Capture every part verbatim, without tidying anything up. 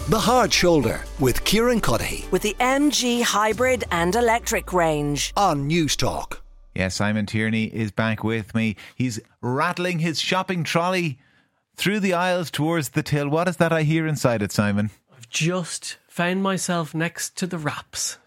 The Hard Shoulder with Kieran Cuddihy with the M G Hybrid and Electric range on News Talk. Yeah, Simon Tierney is back with me. He's rattling his shopping trolley through the aisles towards the till. What is that I hear inside it, Simon? I've just found myself next to the wraps.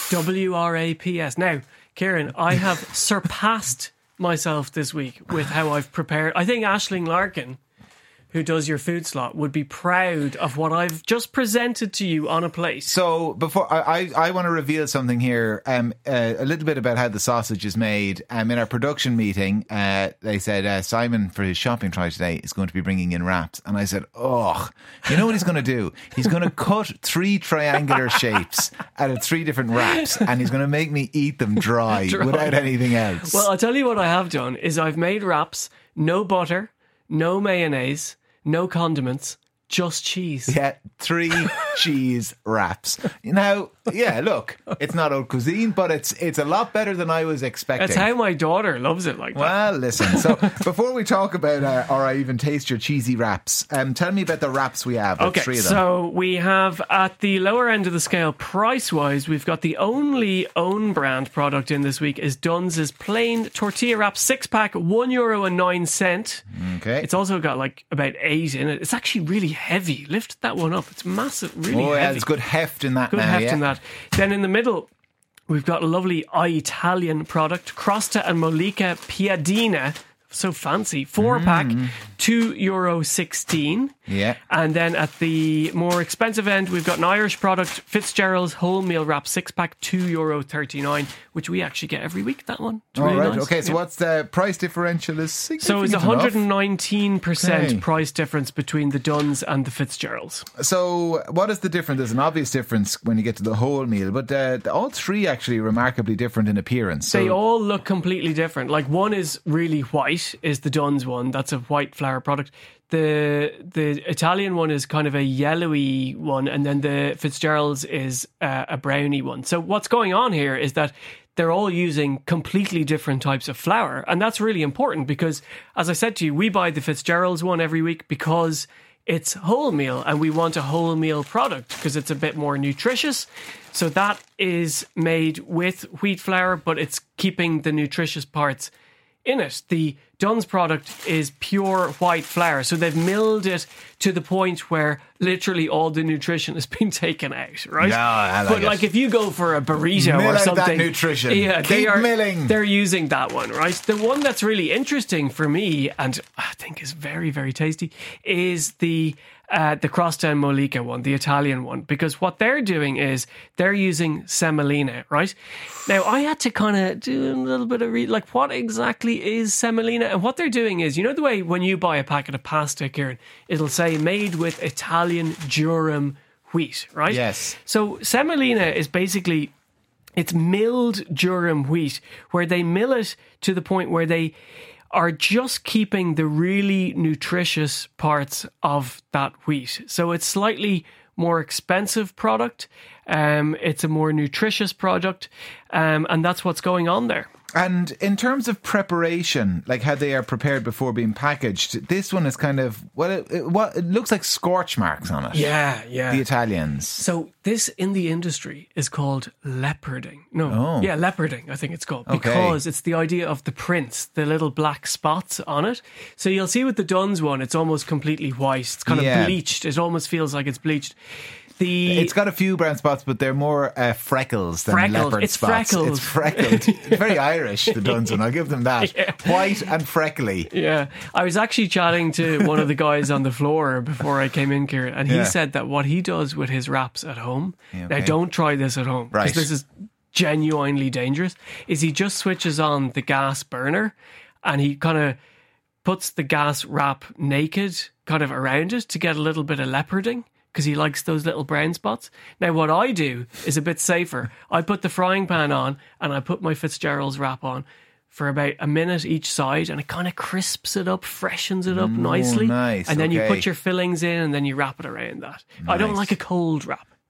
W R A P S. Now, Kieran, I have surpassed myself this week with how I've prepared. I think Aisling Larkin, who does your food slot, would be proud of what I've just presented to you on a plate. So before I, I, I want to reveal something here, um, uh, a little bit about how the sausage is made. Um, in our production meeting, uh, they said uh, Simon, for his shopping trolley today, is going to be bringing in wraps. And I said, oh, you know what he's going to do? He's going to cut three triangular shapes out of three different wraps, and he's going to make me eat them dry, dry without anything else. Well, I'll tell you what I have done is I've made wraps, no butter, no mayonnaise, no condiments, just cheese. Yeah, three cheese wraps. Now, yeah, look, it's not haute cuisine, but it's it's a lot better than I was expecting. That's how my daughter loves it like that. Well, listen, so before we talk about, uh, or I even taste your cheesy wraps, um, tell me about the wraps we have, okay, three of them. So we have, at the lower end of the scale, price-wise, we've got the only own brand product in this week is Dunn's plain tortilla wrap six-pack, one euro and nine cent. Okay. It's also got like about eight in it. It's actually really heavy. Lift that one up. It's massive, really oh, heavy. Yeah, there's good heft in that Good now, heft yeah. in that. Then in the middle, we've got a lovely Italian product, Crosta and Molica Piadina. So fancy. Four pack, mm. two euro sixteen. Yeah. And then at the more expensive end, we've got an Irish product, Fitzgerald's wholemeal wrap six pack, two euro thirty nine, which we actually get every week. That one. It's All really right. nice. Okay. So yeah. what's the price differential? Is significant So it's one hundred nineteen enough? percent Okay. price difference between the Dunn's and the Fitzgerald's. So what is the difference? There's an obvious difference when you get to the whole meal, but uh, all three actually remarkably different in appearance. So They all look completely different. Like one is really white, is the Dunn's one. That's a white flour product. The the Italian one is kind of a yellowy one, and then the Fitzgerald's is uh, a browny one. So what's going on here is that they're all using completely different types of flour, and that's really important because, as I said to you, we buy the Fitzgerald's one every week because it's wholemeal, and we want a wholemeal product because it's a bit more nutritious. So that is made with wheat flour, but it's keeping the nutritious parts in it. The Dunn's product is pure white flour, so they've milled it to the point where literally all the nutrition has been taken out, right? Yeah, I like but it. like if you go for a burrito Mill or out something, that nutrition. yeah, Keep they are milling. They're using that one, right? The one that's really interesting for me, and I think is very, very tasty, is the uh, the Crosta and Molica one, the Italian one, because what they're doing is they're using semolina, right? Now, I had to kind of do a little bit of read, like what exactly is semolina? And what they're doing is, you know the way when you buy a packet of pasta, Kieran, it'll say made with Italian durum wheat, right? Yes. So semolina is basically, it's milled durum wheat, where they mill it to the point where they are just keeping the really nutritious parts of that wheat. So it's slightly more expensive product. Um, it's a more nutritious product. Um, and that's what's going on there. And in terms of preparation, like how they are prepared before being packaged, this one is kind of, well, it, it, what, it looks like scorch marks on it. Yeah, yeah. The Italians. So this in the industry is called leoparding. No, Oh. yeah, leoparding, I think it's called. Okay. Because it's the idea of the prints, the little black spots on it. So you'll see with the Dunn's one, it's almost completely white. It's kind Yeah. of bleached. It almost feels like it's bleached. The It's got a few brown spots, but they're more uh, freckles than Freckled. leopard It's spots. freckled. It's freckled. It's very Irish, the Dunn's one. I'll give them that. Yeah. White and freckly. Yeah, I was actually chatting to one of the guys on the floor before I came in here, and he Yeah. said that what he does with his wraps at home, Yeah, now okay. don't try this at home, because Right. this is genuinely dangerous, is he just switches on the gas burner and he kind of puts the gas wrap naked kind of around it to get a little bit of leoparding, because he likes those little brown spots. Now, what I do is a bit safer. I put the frying pan on and I put my Fitzgerald's wrap on for about a minute each side, and it kind of crisps it up, freshens it up nicely. nice, And then you okay. put your fillings in and then you wrap it around that. I don't Nice. like a cold wrap.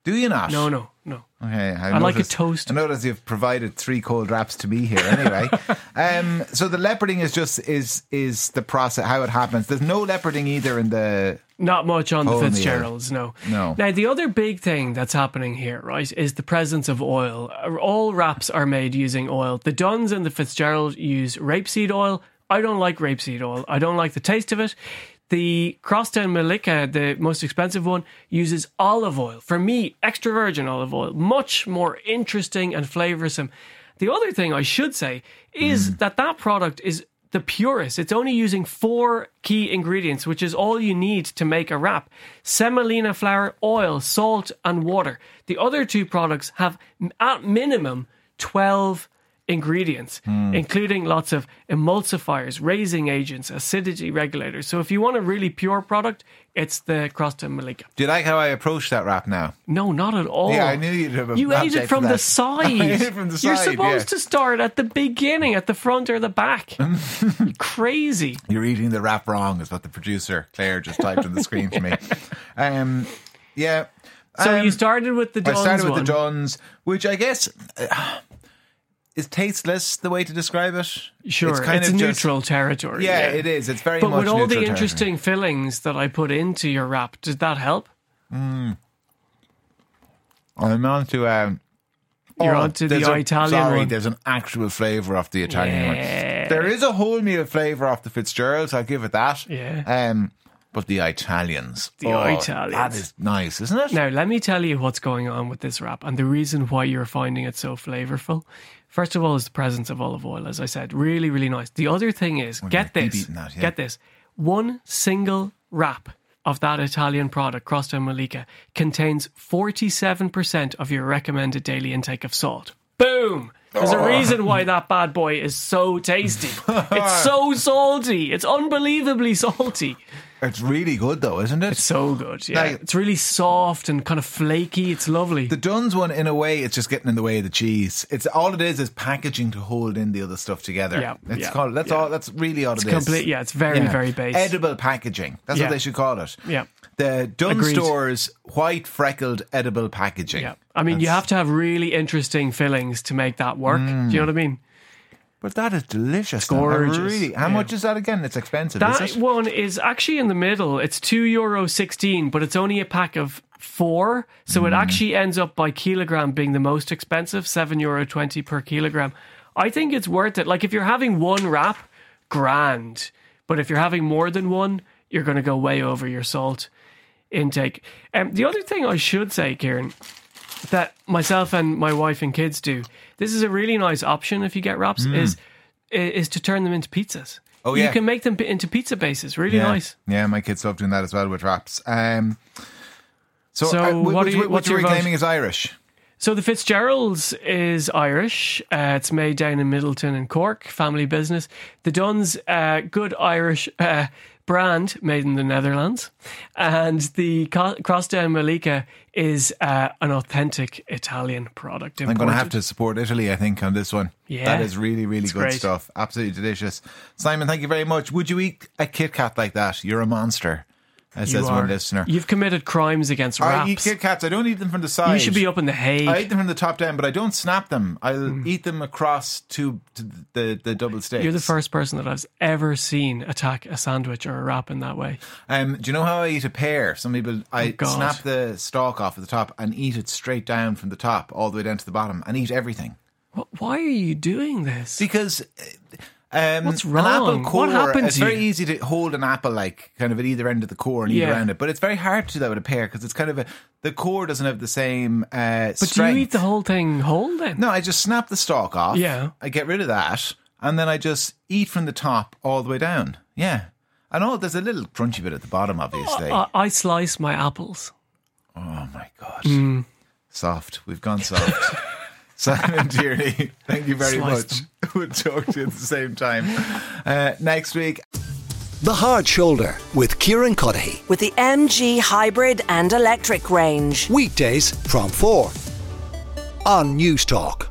Do you not? No, no, no. Okay, I, I like a noticed- toast. I notice you've provided three cold wraps to me here. Anyway, um, so the leoparding is just is is the process how it happens. There's no leoparding either in the. Not much on the Wholemeal. Fitzgeralds, no. No. Now, the other big thing that's happening here, right, is the presence of oil. All wraps are made using oil. The Duns and the Fitzgerald use rapeseed oil. I don't like rapeseed oil. I don't like the taste of it. The Crosstown Malika, the most expensive one, uses olive oil. For me, extra virgin olive oil. Much more interesting and flavoursome. The other thing I should say is mm. that that product is the purest. It's only using four key ingredients, which is all you need to make a wrap. Semolina flour, oil, salt and water. The other two products have at minimum twelve ingredients, mm. including lots of emulsifiers, raising agents, acidity regulators. So if you want a really pure product, it's the Crosstown Malika. Do you like how I approach that wrap now? No, not at all. Yeah, I knew you'd have a You ate it from the side. I ate it from the You're side, supposed yeah. to start at the beginning, at the front or the back. Crazy. You're eating the wrap wrong, is what the producer, Claire, just typed on the screen for me. Um, yeah. So um, you started with the Duns I started with one. the Duns, which I guess... Uh, is tasteless the way to describe it? Sure, it's, kind it's of neutral just, territory. Yeah, Yeah, it is. It's very but much with all the neutral interesting fillings that I put into your wrap, did that help? Mm. I'm on to... Um, You're oh, on to the there's a- Italian Sorry, one. there's an actual flavour off the Italian one. Yeah. There is a wholemeal flavour off the Fitzgeralds, I'll give it that. Yeah. Um, but the Italians. The oh, Italians. That is nice, isn't it? Now, let me tell you what's going on with this wrap and the reason why you're finding it so flavourful. First of all, is the presence of olive oil, as I said. Really, really nice. The other thing is, get keep this, eating that, yeah. get this. One single wrap of that Italian product, Crosstown Malika, contains forty-seven percent of your recommended daily intake of salt. Boom! There's a reason why that bad boy is so tasty. It's so salty. It's unbelievably salty. It's really good though, isn't it? It's so good, yeah. Like- it's really soft and kind of flaky. It's lovely. The Duns one, in a way, it's just getting in the way of the cheese. It's all it is is packaging to hold in the other stuff together. Yeah, it's yeah, called. That's yeah. all. That's really all it's it is. complete. Yeah, it's very, Yeah. very base. Edible packaging. That's Yeah. what they should call it. Yeah. The Dun Agreed. Store's white freckled edible packaging. Yeah. I mean, you That's- have to have really interesting fillings to make that work. Mm. Do you know what I mean? But that is delicious. It's gorgeous. Really. How Yeah. much is that again? It's expensive, That is it? one is actually in the middle. It's two euro sixteen, but it's only a pack of four. So Mm. it actually ends up by kilogram being the most expensive, seven euro twenty per kilogram. I think it's worth it. Like if you're having one wrap, grand. But if you're having more than one, you're going to go way over your salt intake. Um, the other thing I should say, Kieran, that myself and my wife and kids do, this is a really nice option if you get wraps, is is to turn them into pizzas. Oh, You yeah. can make them p- into pizza bases. Really yeah. nice. Yeah, my kids love doing that as well with wraps. Um, so, So uh, what which, are you- which what's are your we vote? claiming is Irish? So the Fitzgerald's is Irish. Uh, it's made down in Middleton and Cork, family business. The Duns, uh, good Irish uh, brand made in the Netherlands. And the Co- Crosstown Malika is uh, an authentic Italian product. I'm going to have to support Italy, I think, on this one. Yeah. That is really, really It's good great. stuff. Absolutely delicious. Simon, thank you very much. Would you eat a Kit Kat like that? You're a monster, as says one listener. You've committed crimes against I eat wraps. Kit Kats. I don't eat them from the side. You should be up in the Hague. I eat them from the top down, but I don't snap them. I'll Mm. eat them across to, to the, the double steaks. You're the first person that I've ever seen attack a sandwich or a wrap in that way. Um, do you know how I eat a pear? Some people, I Oh, God. snap the stalk off at the top and eat it straight down from the top all the way down to the bottom and eat everything. What, why are you doing this? Because um, What's an wrong? apple What core, happened it's to very you? easy to hold an apple like kind of at either end of the core and eat Yeah. around it, but it's very hard to do that with a pear because it's kind of a, the core doesn't have the same uh, but strength. do you eat the whole thing whole then? No, I just snap the stalk off. Yeah. I get rid of that and then I just eat from the top all the way down. Yeah. And oh, there's a little crunchy bit at the bottom, obviously. I, I slice my apples. Oh my God. Mm. Soft. We've gone soft. Simon Tierney, thank you very Slice much. We'll talk to you at the same time. Uh, next week. The Hard Shoulder with Kieran Cuddihy. With the M G hybrid and electric range. Weekdays from four on News Talk.